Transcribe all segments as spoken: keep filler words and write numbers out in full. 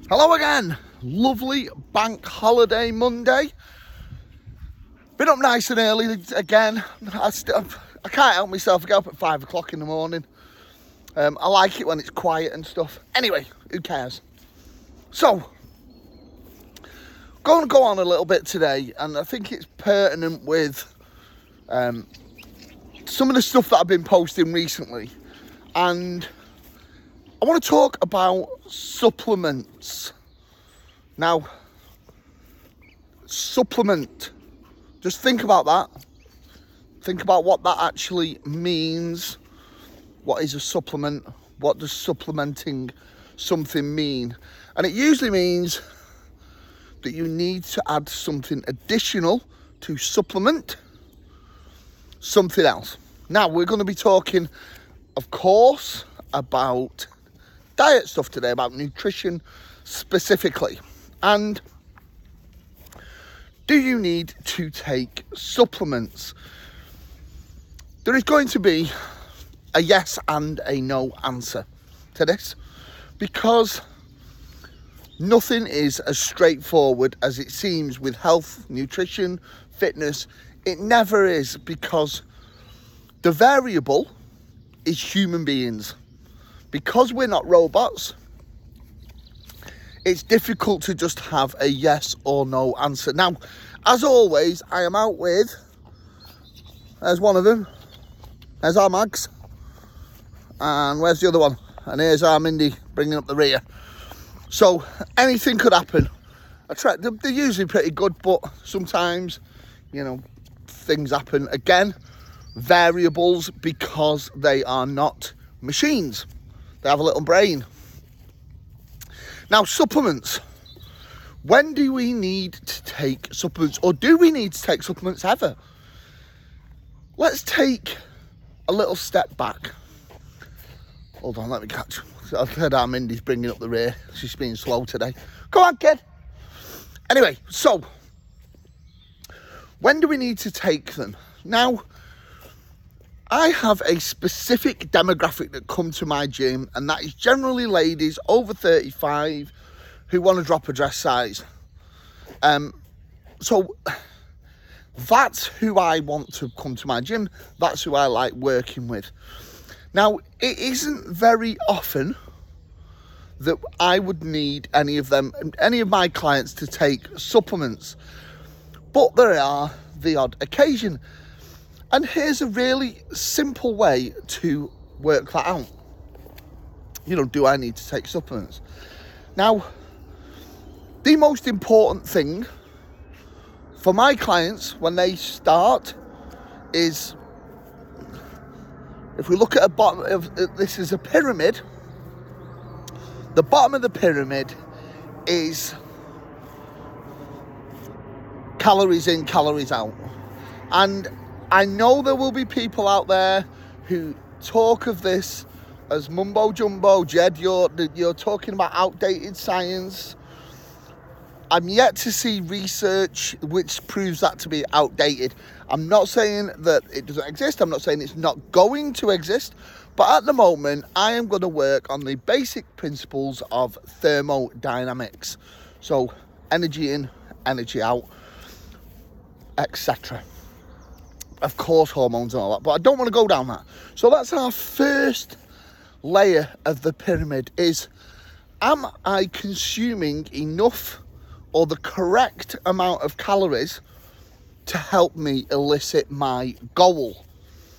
Hello again. Lovely bank holiday Monday. Been up nice and early again. I, st- I can't help myself. I get up at five o'clock in the morning. Um, I like it when it's quiet and stuff. Anyway, who cares? So, going to go on a little bit today, and I think it's pertinent with um, some of the stuff that I've been posting recently. And I want to talk about supplements. Now, supplement. Just think about that. Think about what that actually means. What is a supplement? What does supplementing something mean? And it usually means that you need to add something additional to supplement something else. Now, we're going to be talking, of course, about diet stuff today, about nutrition specifically. And do you need to take supplements? There is going to be a yes and a no answer to this, because nothing is as straightforward as it seems with health, nutrition, fitness. It never is, because the variable is human beings. Because we're not robots, it's difficult to just have a yes or no answer. Now, as always, I am out with, there's one of them, there's our Mags, and where's the other one? And here's our Mindy bringing up the rear. So anything could happen. I try, they're, they're usually pretty good, but sometimes, you know, things happen. Again, variables, because they are not machines. They have a little brain. Now, supplements. When do we need to take supplements? Or do we need to take supplements ever? Let's take a little step back. Hold on, let me catch. I've heard our Mindy's bringing up the rear. She's being slow today. Come on, kid. Anyway, so when do we need to take them? Now, I have a specific demographic that come to my gym, and that is generally ladies over thirty-five who want to drop a dress size. Um, so that's who I want to come to my gym. That's who I like working with. Now, it isn't very often that I would need any of them, any of my clients to take supplements, but there are the odd occasion. And here's a really simple way to work that out. You know, do I need to take supplements? Now, the most important thing for my clients when they start is, if we look at a bottom of, this is a pyramid. The bottom of the pyramid is calories in, calories out. And I know there will be people out there who talk of this as mumbo jumbo. Jed, you're, you're talking about outdated science. I'm yet to see research which proves that to be outdated. I'm not saying that it doesn't exist. I'm not saying it's not going to exist. But at the moment, I am going to work on the basic principles of thermodynamics. So energy in, energy out, et cetera. Of course, hormones and all that, but I don't want to go down that. So that's our first layer of the pyramid, is, am I consuming enough or the correct amount of calories to help me elicit my goal?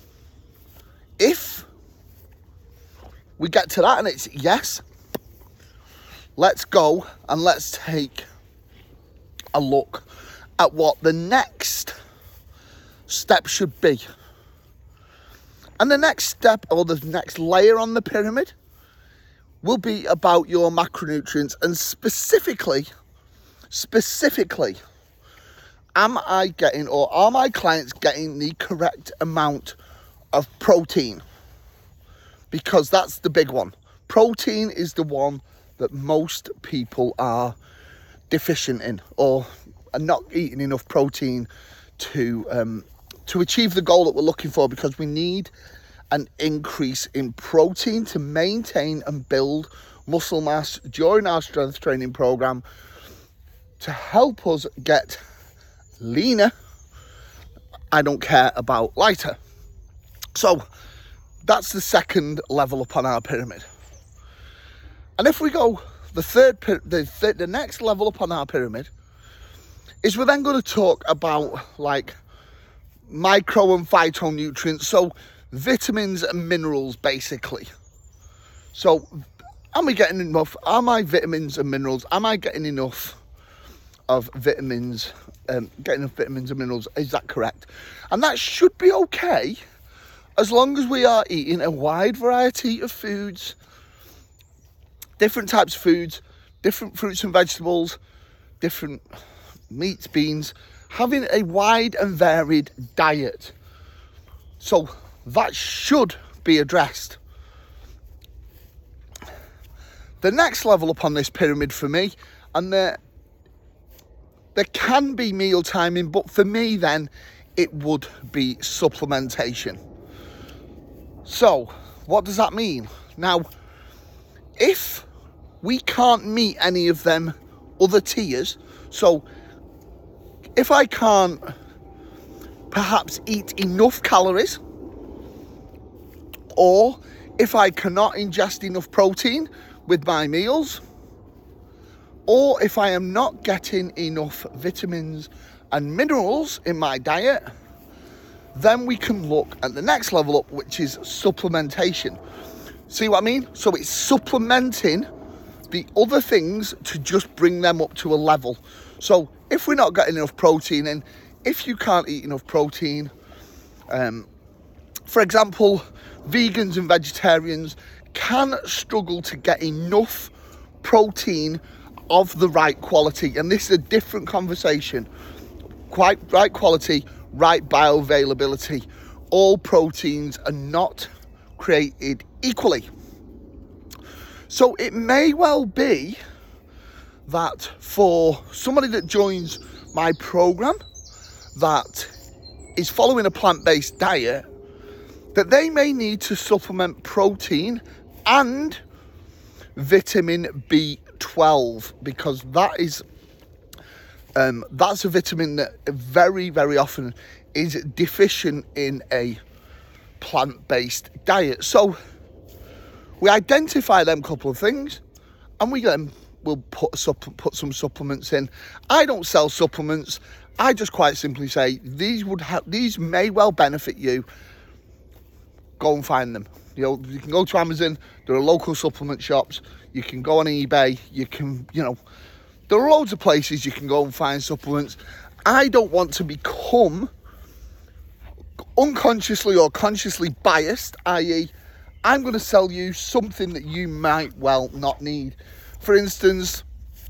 If we get to that and it's yes, let's go and let's take a look at what the next step should be. And the next step, or the next layer on the pyramid, will be about your macronutrients, and specifically specifically am I getting, or are my clients getting, the correct amount of protein? Because that's the big one. Protein is the one that most people are deficient in, or are not eating enough protein to um, to achieve the goal that we're looking for, because we need an increase in protein to maintain and build muscle mass during our strength training program to help us get leaner. I don't care about lighter. So that's the second level up on our pyramid. And if we go the third, the, th- the next level up on our pyramid is we're then going to talk about like micro and phytonutrients, so vitamins and minerals basically. So am we getting enough? Are my vitamins and minerals, am I getting enough of vitamins, um, getting enough vitamins and minerals? Is that correct? And that should be okay as long as we are eating a wide variety of foods, different types of foods, different fruits and vegetables, different meats, beans, having a wide and varied diet. So that should be addressed. The next level up on this pyramid for me, and there, there can be meal timing, but for me then, it would be supplementation. So, what does that mean? Now, if we can't meet any of them other tiers, so if I can't perhaps eat enough calories, or if I cannot ingest enough protein with my meals, or if I am not getting enough vitamins and minerals in my diet, then we can look at the next level up, which is supplementation. See what I mean? So it's supplementing the other things to just bring them up to a level. So if we're not getting enough protein in, if you can't eat enough protein, um, for example, vegans and vegetarians can struggle to get enough protein of the right quality. And this is a different conversation. Quite right quality, right bioavailability. All proteins are not created equally. So it may well be that for somebody that joins my program that is following a plant-based diet, that they may need to supplement protein and vitamin B twelve, because that is um, that's a vitamin that very, very often is deficient in a plant-based diet. So we identify them couple of things, and we then will put supp- put some supplements in. I don't sell supplements. I just quite simply say these would ha- these may well benefit you. Go and find them. You know, you can go to Amazon. There are local supplement shops. You can go on eBay. You can, you know, there are loads of places you can go and find supplements. I don't want to become unconsciously or consciously biased, that is, I'm going to sell you something that you might well not need. For instance,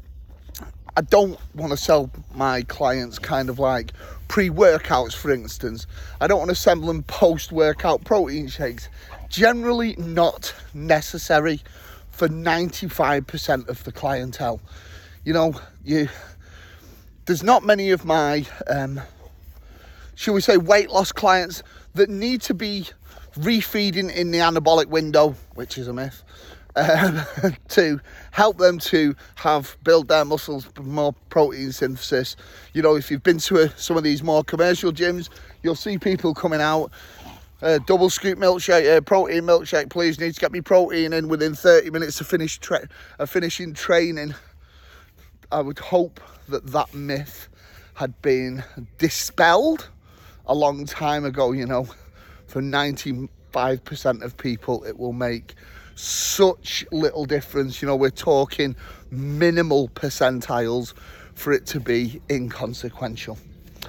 I don't want to sell my clients kind of like pre-workouts, for instance. I don't want to sell them post-workout protein shakes. Generally not necessary for ninety-five percent of the clientele. You know, you there's not many of my, um, shall we say, weight loss clients that need to be refeeding in the anabolic window, which is a myth, um, to help them to have build their muscles, more protein synthesis. You know, if you've been to a, some of these more commercial gyms, you'll see people coming out, uh, double scoop milkshake, uh, protein milkshake, please, need to get me protein in within thirty minutes of finish tra- of finishing training. I would hope that that myth had been dispelled a long time ago. You know, for ninety-five percent of people, it will make such little difference. You know, we're talking minimal percentiles for it to be inconsequential.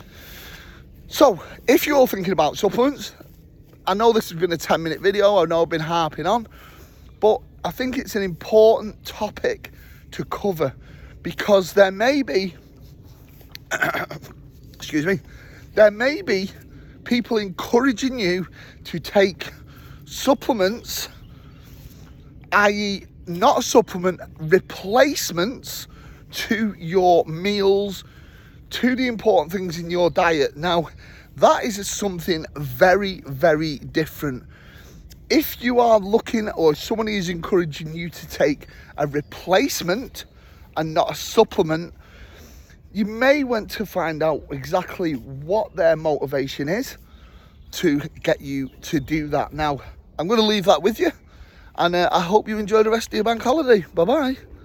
So if you're thinking about supplements, I know this has been a ten minute video, I know I've been harping on, but I think it's an important topic to cover, because there may be excuse me there may be people encouraging you to take supplements, that is not a supplement, replacements to your meals, to the important things in your diet. Now, that is something very, very different. if you are looking, or someone is encouraging you to take a replacement and not a supplement, you may want to find out exactly what their motivation is to get you to do that. Now, I'm going to leave that with you, and uh, I hope you enjoy the rest of your bank holiday. Bye-bye.